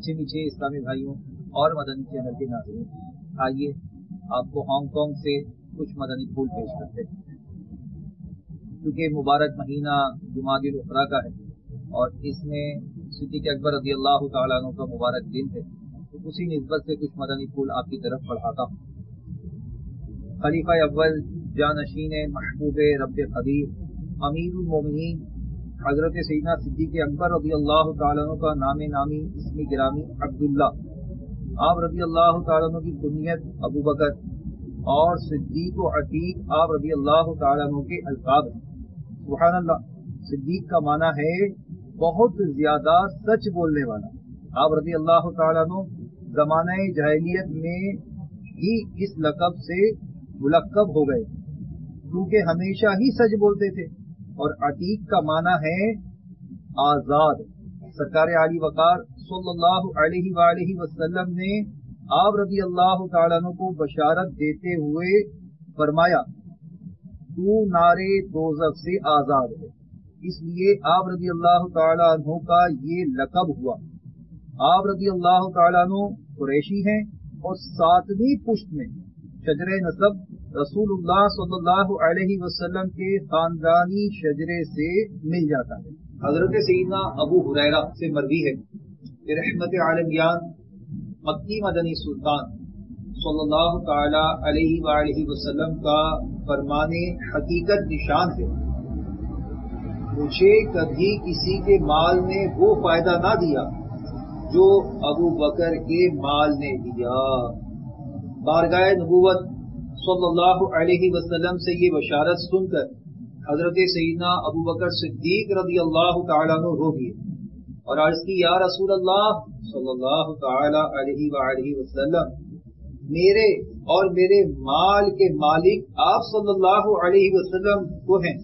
میٹھے اسلامی بھائیوں اور مدنی چینل کے ناظرین، آئیے آپ کو ہانگ کانگ سے کچھ مدنی پھول پیش کرتے ہیں۔ کیونکہ مبارک مہینہ جمادی الاخری کا ہے اور اس میں صدیق اکبر رضی اللہ تعالیٰ عنہ کا مبارک دن ہے، تو اسی نسبت سے کچھ مدنی پھول آپ کی طرف پڑھاتا ہوں۔ خلیفہ اول جانشین محبوب رب قدیر امیر المومنین حضرت سیدنا صدیق اکبر رضی اللہ تعالیٰ عنہ کا نام نامی اسم گرامی عبداللہ، آپ رضی اللہ تعالیٰ عنہ کی کنیت ابو بکر اور صدیق و عتیق آپ رضی اللہ تعالیٰ عنہ کے القاب ہیں۔ سبحان اللہ، صدیق کا معنی ہے بہت زیادہ سچ بولنے والا۔ آپ رضی اللہ تعالیٰ عنہ زمانہ جاہلیت میں ہی اس لقب سے ملقب ہو گئے کیونکہ ہمیشہ ہی سچ بولتے تھے۔ اور عتیق کا معنی ہے آزاد۔ سرکار عالی وقار صلی اللہ علیہ وآلہ وسلم نے آپ رضی اللہ تعالیٰ عنہ کو بشارت دیتے ہوئے فرمایا تو نارے دوزخ سے آزاد ہے، اس لیے آپ رضی اللہ تعالیٰ عنہ کا یہ لقب ہوا۔ آپ رضی اللہ تعالیٰ عنہ قریشی ہیں اور 7ویں پشت میں شجرے نسب رسول اللہ صلی اللہ علیہ وسلم کے خاندانی شجرے سے مل جاتا ہے۔ حضرت سیدنا ابو ہریرہ سے مروی ہے کہ رحمت عالمیان مکی مدنی سلطان صلی اللہ تعالی علیہ وآلہ وسلم کا فرمان حقیقت نشان ہے، مجھے کبھی کسی کے مال نے وہ فائدہ نہ دیا جو ابو بکر کے مال نے دیا۔ بارگاہ نبوت صلی اللہ علیہ وسلم سے یہ بشارت سن کر حضرت سیدنا ابو بکر صدیق رضی اللہ تعالیٰ عنہ رو دیے اور عرض کی یا رسول اللہ صلی اللہ تعالیٰ علیہ وآلہ وسلم، میرے اور میرے مال کے مالک آپ صلی اللہ علیہ وسلم کو ہیں،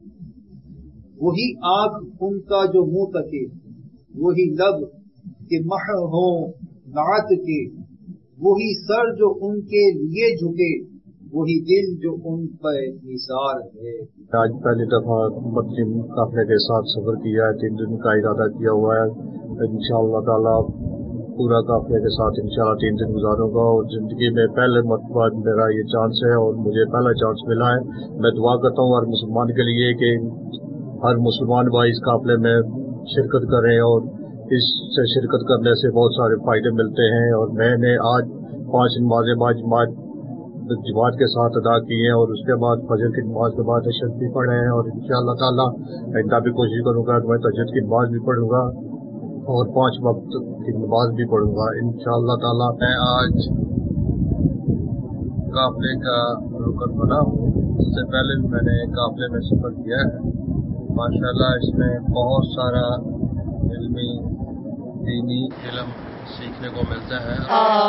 وہی آنکھ ان کا جو منہ تکے، وہی لب کہ مح ہوں نعت کے، وہی سر جو ان کے لیے جھکے، وہی دل جو ان پر نثار ہے۔ آج پہلی دفعہ مدنی قافلے کے ساتھ سفر کیا ہے، 3 دن کا ارادہ کیا ہوا ہے، انشاءاللہ تعالی پورا قافلے کے ساتھ انشاءاللہ 3 دن گزاروں گا، اور زندگی میں پہلے مرتبہ میرا یہ چانس ہے اور مجھے پہلا چانس ملا ہے۔ میں دعا کرتا ہوں ہر مسلمان کے لیے کہ ہر مسلمان بھائی اس قافلے میں شرکت کریں، اور اس سے شرکت کرنے سے بہت سارے فائدے ملتے ہیں۔ اور میں نے آج 5 نمازیں جماعت کے ساتھ ادا کی ہیں، اور اس کے بعد فجر کی نماز کے بعد عشاء بھی پڑھے ہیں، اور انشاءاللہ تعالی آئندہ بھی کوشش کروں گا کہ میں تہجد کی نماز بھی پڑھوں گا اور 5 وقت کی نماز بھی پڑھوں گا انشاءاللہ تعالی۔ میں آج قافلے کا رکن بنا ہوں، اس سے پہلے بھی میں نے قافلے میں سفر کیا ہے۔ ماشاءاللہ اس میں بہت سارا علمی دینی علم سیکھنے کو ملتا ہے۔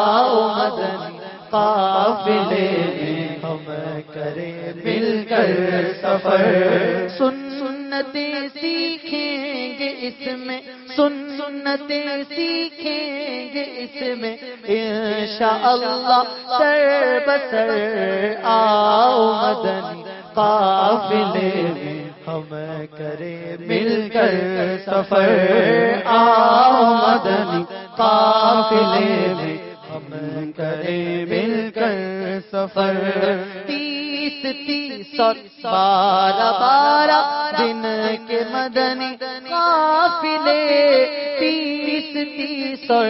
قافلے میں ہم کریں مل کر سفر، سنتیں سیکھیں گے اس میں، سنتیں سیکھیں گے اس میں انشاءاللہ سر بسر۔ آؤ مدنی قافلے میں ہم کریں مل کر سفر، آؤ مدنی قافلے میں ہم کریں مل کر سفر۔ 30 اور 12 دن کے مدنی قافلے، 30 اور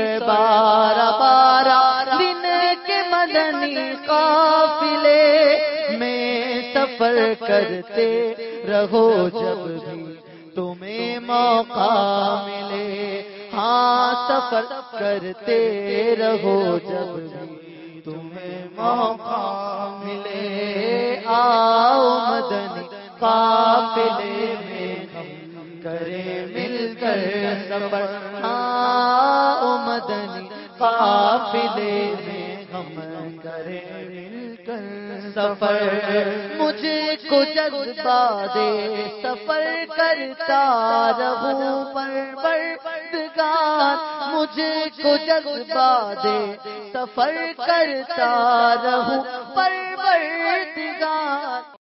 12 دن کے مدنی قافلے میں سفر کرتے رہو جب بھی تمہیں موقع ملے، ہاں سفر کرتے رہو جب بھی تمہیں موقع ملے۔ آؤ مدنی قافلے میں ہم کریں مل کر سفر، آؤ مدنی قافلے میں ہم کریں مل کر سفر۔ مجھے کو جذبہ دے سفر کرتا رہوں پروردگار، مجھے کو جذبہ دے سفر کرتا رہوں پروردگار۔